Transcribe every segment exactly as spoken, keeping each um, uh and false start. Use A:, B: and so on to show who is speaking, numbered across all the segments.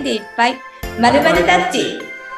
A: でいっぱいまるまるタッチ。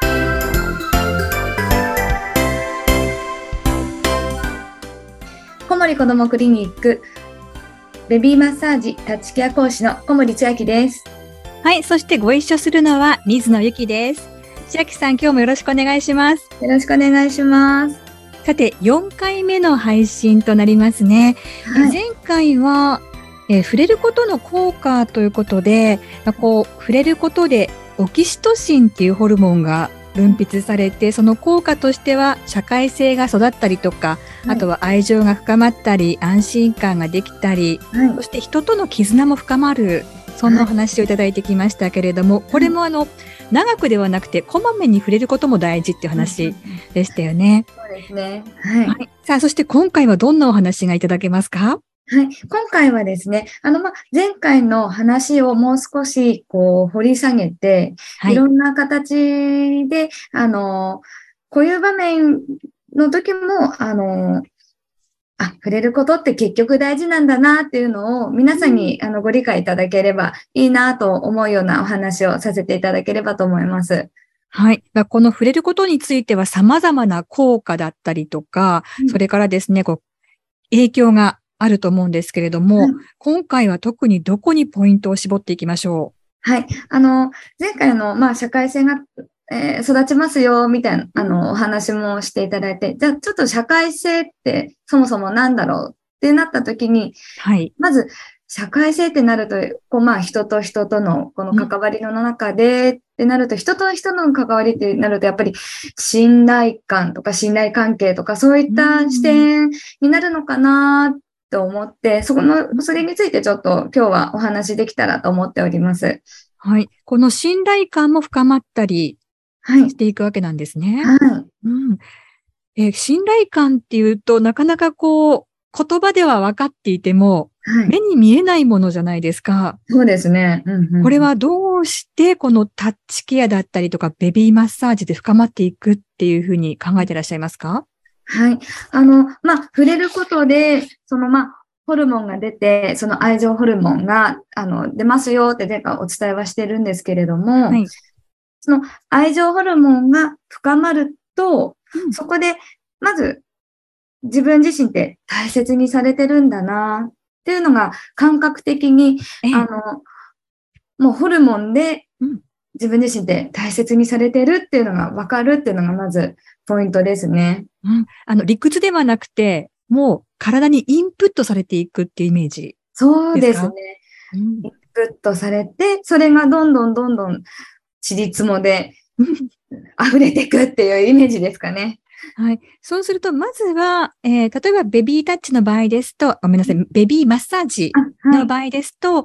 A: 小森こどもクリニックベビーマッサージタッチケア講師の小森千秋です。
B: はい、そしてご一緒するのは水野ゆきです。千秋さん、今日もよろしくお願いします。
A: よろしくお願いします。
B: さて、よんかいめの配信となりますね。はい、前回は、えー、触れることの効果ということで、まあ、こう触れることでオキシトシンっていうホルモンが分泌されて、その効果としては社会性が育ったりとか、はい、あとは愛情が深まったり安心感ができたり、はい、そして人との絆も深まる、そんなお話をいただいてきましたけれども、はい、これもあの長くではなくてこまめに触れることも大事っていう話でしたよね。
A: そうですね。はい。はい、
B: さあ、そして今回はどんなお話がいただけますか？
A: はい。今回はですね、あの、ま、前回の話をもう少し、こう、掘り下げて、はい、いろんな形で、あの、こういう場面の時も、あの、あ、触れることって結局大事なんだなっていうのを皆さんに、うん、あのご理解いただければいいなと思うようなお話をさせていただければと思います。
B: はい。この触れることについては様々な効果だったりとか、うん、それからですね、こう、影響があると思うんですけれども、うん、今回は特にどこにポイントを絞っていきましょ
A: う？はい。あの、前回の、まあ、社会性が、えー、育ちますよ、みたいな、あの、お話もしていただいて、じゃあ、ちょっと社会性ってそもそもなんだろうってなった時に、
B: はい。
A: まず、社会性ってなると、こう、まあ、人と人との、この関わりの中で、ってなると、人と人の関わりってなると、やっぱり、信頼感とか信頼関係とか、そういった視点になるのかなと思って、そこの、それについてちょっと今日はお話できたらと思っております。
B: はい。この信頼感も深まったりしていくわけなんですね。
A: はい。はい、
B: うん。えー、信頼感っていうと、なかなかこう、言葉では分かっていても、はい、目に見えないものじゃないですか。
A: そうですね。うんうん、
B: これはどうしてこのタッチケアだったりとかベビーマッサージで深まっていくっていうふうに考えていらっしゃいますか？
A: はい。あの、まあ、触れることで、その、まあ、ホルモンが出て、その愛情ホルモンが、あの、出ますよって前回お伝えはしてるんですけれども、はい、その愛情ホルモンが深まると、うん、そこで、まず、自分自身って大切にされてるんだな、っていうのが感覚的に、あの、もうホルモンで自分自身って大切にされてるっていうのが分かるっていうのがまずポイントですね。
B: うん、あの、理屈ではなくて、もう体にインプットされていくっていうイメージですか？
A: そうですね。うん、インプットされて、それがどんどんどんどんちりつもで溢れていくっていうイメージですかね。
B: はい。そうすると、まずは、えー、例えばベビータッチの場合ですと、ごめんなさい、ベビーマッサージの場合ですと、はい、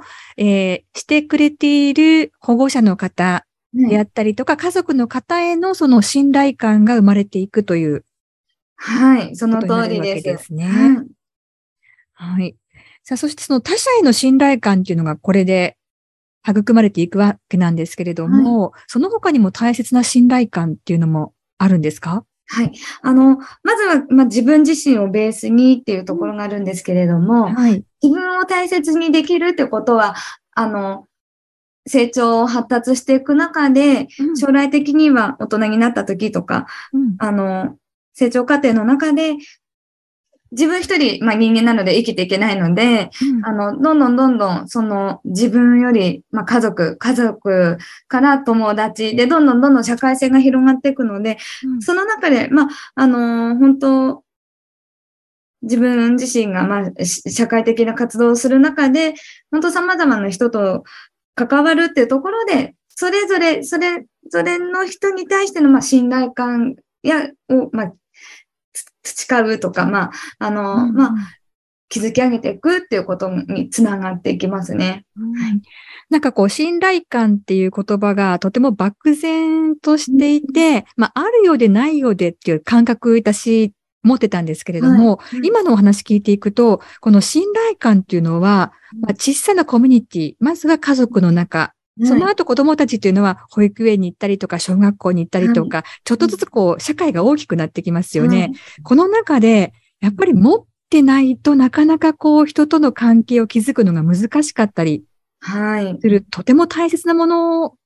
B: えー、してくれている保護者の方であったりとか、はい、家族の方へのその信頼感が生まれていくという。
A: はい、その通りです。
B: ですね。はい。はい。さあ、そしてその他者への信頼感っていうのがこれで育まれていくわけなんですけれども、はい、その他にも大切な信頼感っていうのもあるんですか？
A: はい。あの、まずは、まあ、自分自身をベースにっていうところがあるんですけれども、はい、自分を大切にできるってことは、あの、成長、発達していく中で、うん、将来的には大人になった時とか、うん、あの、成長過程の中で、自分一人、まあ、人間なので生きていけないので、うん、あの、どんどんどんどん、その、自分より、まあ、家族、家族から友達で、どんどんどんどん社会性が広がっていくので、うん、その中で、まあ、あのー、本当、自分自身が、まあ、社会的な活動をする中で、本当様々な人と関わるっていうところで、それぞれ、それぞれの人に対しての、まあ、信頼感や、を、まあ、培うとか、まあ、あの、うんうん、まあ、築き上げていくっていうことにつながっていきますね。
B: うん、なんかこう、信頼感っていう言葉がとても漠然としていて、うん、まあ、あるようでないようでっていう感覚私持ってたんですけれども、はいはい、今のお話聞いていくと、この信頼感っていうのは、まあ、小さなコミュニティ、まずは家族の中、その後子供たちっていうのは保育園に行ったりとか小学校に行ったりとか、はい、ちょっとずつこう社会が大きくなってきますよね。はい、この中でやっぱり持ってないとなかなかこう人との関係を築くのが難しかったりする、はい、とても大切なもの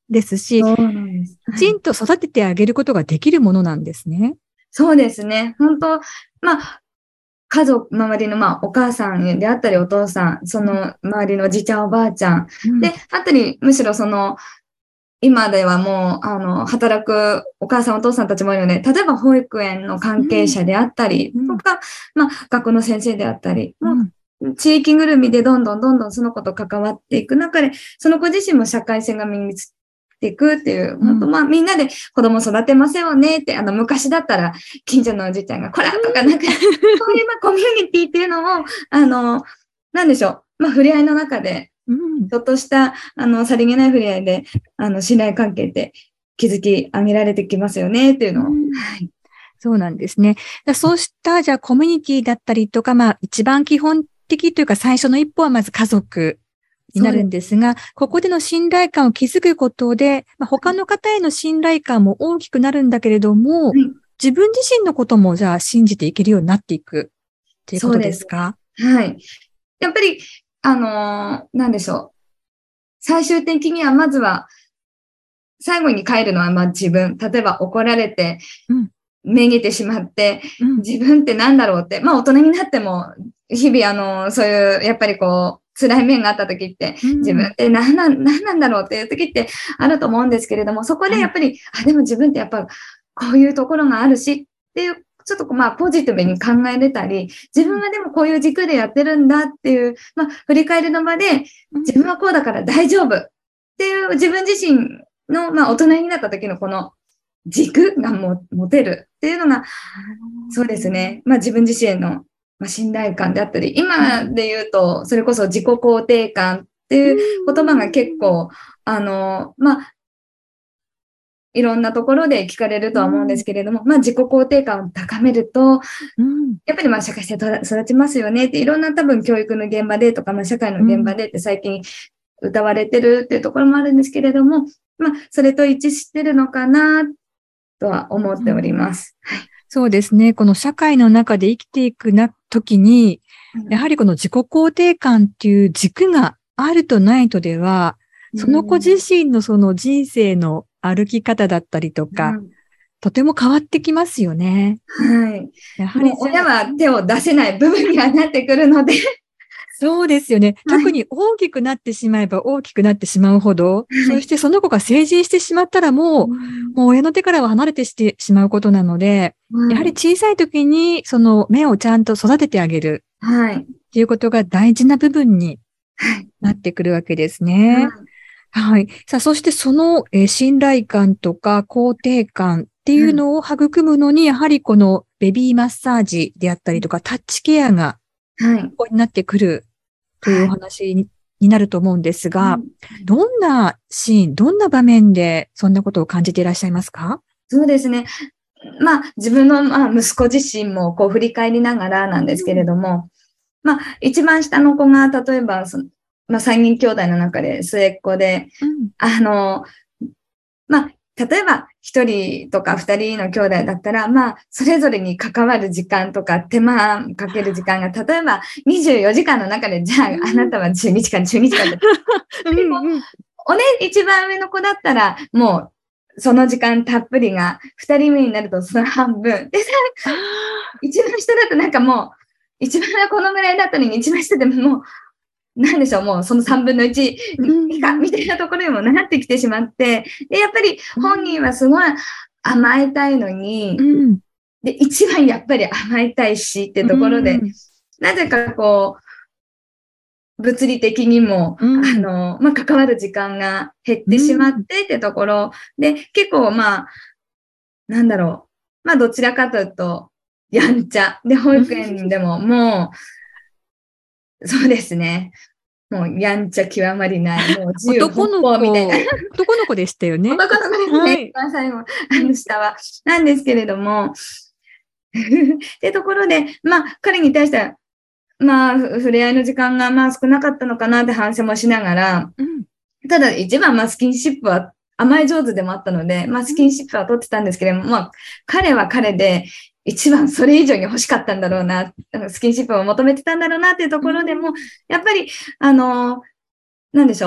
B: ですし、
A: そうなんです。
B: きちんと育ててあげることができるものなんですね。
A: そうですね。本当まあ、家族、周りの、まあ、お母さんであったり、お父さん、その周りのおじいちゃん、おばあちゃん。
B: うん、
A: で、あったり、むしろその、今ではもう、あの、働くお母さん、お父さんたちもいるので、例えば保育園の関係者であったりとか、うん、まあ、学校の先生であったり、もう地域ぐるみでどんどんどんどんその子と関わっていく中で、その子自身も社会性が身についていくっていう、本当まあ、みんなで子供育てますよねって、あの、昔だったら、近所のおじいちゃんが、こらとか、なんか、そういうまあコミュニティっていうのを、あの、なんでしょう、まあ、触れ合いの中で、ちょっとした、あの、さりげない触れ合いで、あの、信頼関係って築き上げられてきますよね、っていうのを。うん、はい。
B: そうなんですね。そうした、じゃあ、コミュニティだったりとか、まあ、一番基本的というか、最初の一歩はまず家族になるんですが、ここでの信頼感を築くことで、まあ、他の方への信頼感も大きくなるんだけれども、はい、自分自身のことも、じゃあ、信じていけるようになっていくということですか？
A: はい。やっぱり、あのー、なんでしょう。最終的にはまずは、最後に帰るのはまあ自分。例えば怒られて、めげてしまって、うん、自分って何だろうって、まあ大人になっても、日々あの、そういう、やっぱりこう、辛い面があった時って、うん、自分って何なん、何なんだろうっていう時ってあると思うんですけれども、そこでやっぱり、はい、あ、でも自分ってやっぱこういうところがあるしっていう、ちょっとまあポジティブに考えれたり、自分はでもこういう軸でやってるんだっていう、まあ振り返りの場で、自分はこうだから大丈夫っていう自分自身の、まあ大人になった時のこの軸がも持てるっていうのが、そうですね。まあ自分自身への信頼感であったり、今で言うと、それこそ自己肯定感っていう言葉が結構、あの、まあ、いろんなところで聞かれるとは思うんですけれども、うん、まあ自己肯定感を高めると、うん、やっぱりまあ社会性育ちますよねって、いろんな多分教育の現場でとか、まあ社会の現場でって最近歌われてるっていうところもあるんですけれども、まあそれと一致してるのかなとは思っております。
B: うん、はい。そうですね。この社会の中で生きていくな、時に、やはりこの自己肯定感っていう軸があるとないとでは、その子自身のその人生の歩き方だったりとか、うん、とても変わってきますよね。
A: はい。やはり親は手を出せない部分にはなってくるので。
B: そうですよね。特に大きくなってしまえば大きくなってしまうほど、はい、そしてその子が成人してしまったらもう、うん、もう親の手からは離れてしてしまうことなので、はい、やはり小さい時にその目をちゃんと育ててあげる。はい。っていうことが大事な部分になってくるわけですね。はい。はい、さあ、そしてその、えー、信頼感とか肯定感っていうのを育むのに、やはりこのベビーマッサージであったりとか、タッチケアが、はい。ここになってくるというお話に、はい、になると思うんですが、うん、どんなシーン、どんな場面でそんなことを感じていらっしゃいますか？
A: そうですね。まあ、自分の、まあ、息子自身もこう振り返りながらなんですけれども、うん、まあ、一番下の子が、例えば、そのまあ、さんにん兄弟の中で末っ子で、うん、あの、まあ、例えばひとりとかふたりの兄弟だったら、まあ、それぞれに関わる時間とか手間かける時間が、例えばにじゅうよじかんの中で、じゃあ、うん、あなたはじゅうにじかん、じゅうにじかんで。うんうん、おね、一番上の子だったら、もう、その時間たっぷりが、二人目になるとその半分。で、一番下だとなんかもう、一番このぐらいだったのに、一番下でももう、なんでしょう、もうそのさんぶんのいち以下みたいなところにもなってきてしまって、で、やっぱり本人はすごい甘えたいのに、うん、で、一番やっぱり甘えたいしってところで、うん、なぜかこう、物理的にも、うん、あの、まあ、関わる時間が減ってしまってってところで、結構まあ、なんだろう、まあ、どちらかというと、やんちゃ。で、保育園でももう、そうですね。もうやんちゃ極まりない、もう自由奔放みたいな。
B: 男の子でしたよね。
A: 男の子ですね。はい、一番最後、あの下は。なんですけれども。ってところで、まあ、彼に対しては、まあ、触れ合いの時間がまあ少なかったのかなって反省もしながら、うん、ただ一番まあスキンシップは甘え上手でもあったので、まあスキンシップは取ってたんですけれども、うん、まあ、彼は彼で、一番それ以上に欲しかったんだろうな、スキンシップを求めてたんだろうなっていうところでも、うん、やっぱり、あの、なんでしょ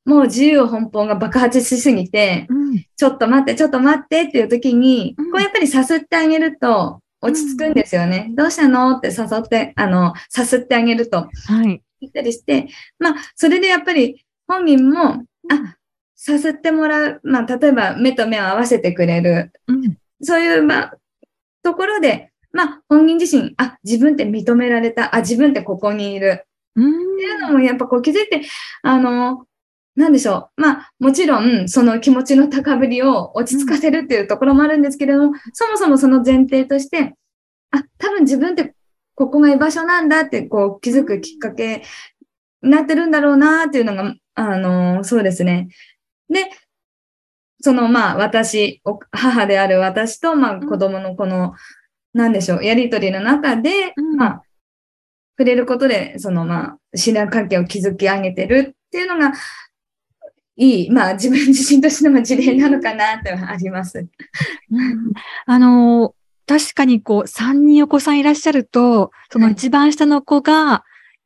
A: もう自由奔放が爆発しすぎて、うん、ちょっと待って、ちょっと待ってっていう時に、うん、こうやっぱりさすってあげると落ち着くんですよね。うん、どうしたのって誘って、あの、さすってあげると。はい。言ったりして、まあ、それでやっぱり本人も、あ、さすってもらう、まあ、例えば目と目を合わせてくれる。うん、そういう、まあ、ところで、まあ、本人自身、あ、自分って認められた、あ、自分ってここにいる。うん、っていうのもやっぱこう気づいて、あの、なんでしょう。まあ、もちろん、その気持ちの高ぶりを落ち着かせるっていうところもあるんですけれども、うん、そもそもその前提として、あ、多分自分ってここが居場所なんだってこう気づくきっかけになってるんだろうなっていうのが、あの、そうですね。で、そのまあ私、母である私とまあ子供のこの、なんでしょう、やりとりの中で、うん、まあ、触れることで、そのまあ、信頼関係を築き上げてるっていうのが、いい、まあ自分自身としての事例なのかなってあります。
B: うん、あの、確かにこう、さんにんお子さんいらっしゃると、その一番下の子が、はい、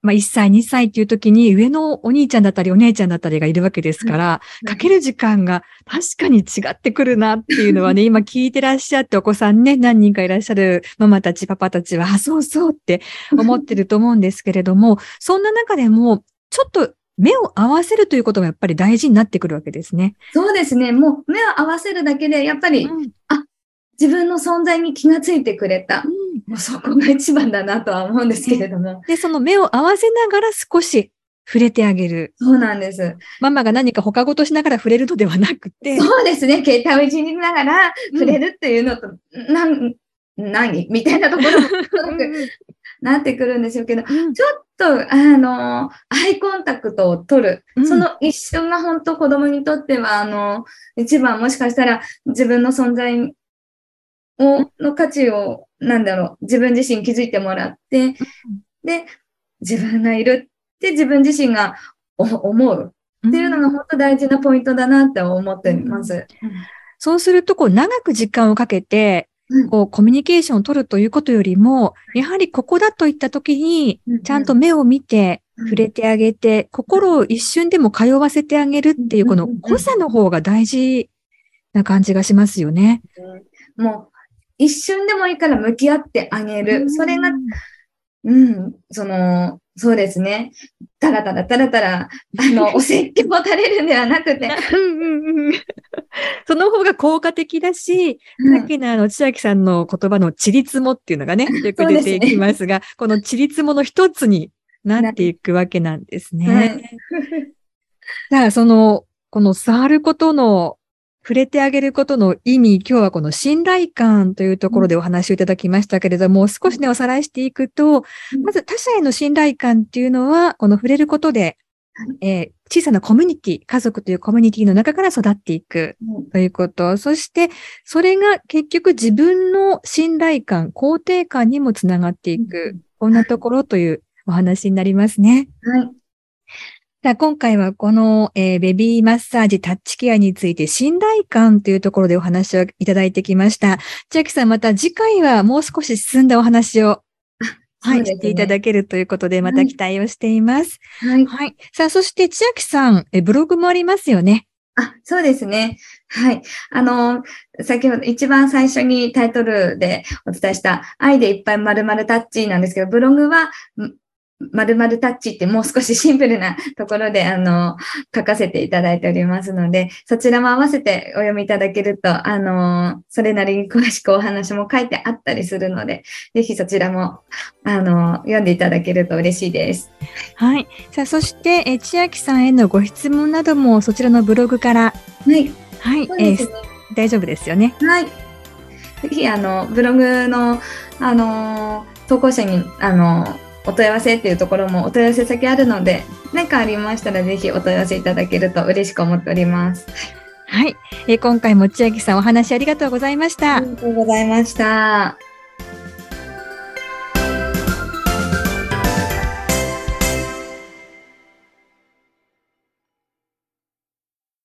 B: まあいっさい、にさいっていう時に上のお兄ちゃんだったりお姉ちゃんだったりがいるわけですから、はい、かける時間が確かに違ってくるなっていうのはね、今聞いてらっしゃってお子さんね、何人かいらっしゃるママたち、パパたちは、あ、そうそうって思ってると思うんですけれども、そんな中でも、ちょっと目を合わせるということがやっぱり大事になってくるわけですね。
A: そうですね。もう目を合わせるだけで、やっぱり、うん、あ、自分の存在に気がついてくれた。うん、もうそこが一番だなとは思うんですけれども。
B: で、その目を合わせながら少し触れてあげる。
A: そうなんです。
B: ママが何か他事しながら触れるのではなくて。
A: そうですね。携帯をいじりながら触れるっていうのと、うん、なん、何みたいなところもすごくなってくるんですよけど、うん、ちょっと、あの、アイコンタクトを取る。うん、その一瞬が本当子供にとっては、あの、一番もしかしたら自分の存在を、の価値を、なんだろう、自分自身気づいてもらって、うん、で、自分がいるって自分自身が思うっていうのが本当大事なポイントだなって思ってます。
B: うん、そうすると、こう、長く時間をかけて、こうコミュニケーションを取るということよりも、やはりここだといったときに、ちゃんと目を見て、触れてあげて、心を一瞬でも通わせてあげるっていう、この濃さの方が大事な感じがしますよね。
A: もう、一瞬でもいいから向き合ってあげる。それが、うん、その、そうですね。たらたらたらたら、あの、お説教を垂れるんではなくて。
B: その方が効果的だし、うん、さっきのあの、千秋さんの言葉のちりつもっていうのがね、よく出ていきますが、すね、このちりつもの一つになっていくわけなんですね。はい、だからその、この触ることの、触れてあげることの意味、今日はこの信頼感というところでお話をいただきましたけれども、うん、少しね、おさらいしていくと、うん、まず他者への信頼感っていうのは、この触れることで、えー、小さなコミュニティ、家族というコミュニティの中から育っていくということ。うん、そして、それが結局自分の信頼感、肯定感にもつながっていく。こんなところというお話になりますね。はい。さあ今回はこの、えー、ベビーマッサージタッチケアについて信頼感というところでお話をいただいてきました。千秋さん、また次回はもう少し進んだお話をはい、ね、していただけるということで、また期待をしています。はい。はい。さあ、そして千秋さん、えブログもありますよね。
A: あ、そうですね。はい。あの、先ほど一番最初にタイトルでお伝えした愛でいっぱい〇〇タッチなんですけど、ブログは、〇〇タッチってもう少しシンプルなところで、あの、書かせていただいておりますので、そちらも合わせてお読みいただけると、あの、それなりに詳しくお話も書いてあったりするので、ぜひそちらも、あの、読んでいただけると嬉しいです。
B: はい。さあ、そして、え千秋さんへのご質問なども、そちらのブログから、
A: はい。
B: はい。えー、大丈夫ですよね。
A: はい。ぜひ、あの、ブログの、あの、投稿者に、あの、お問い合わせっていうところもお問い合わせ先あるので、何かありましたらぜひお問い合わせいただけると嬉しく思っております。
B: はい。えー、今回も千秋さんお話ありがとうございました。
A: ありがとうございました。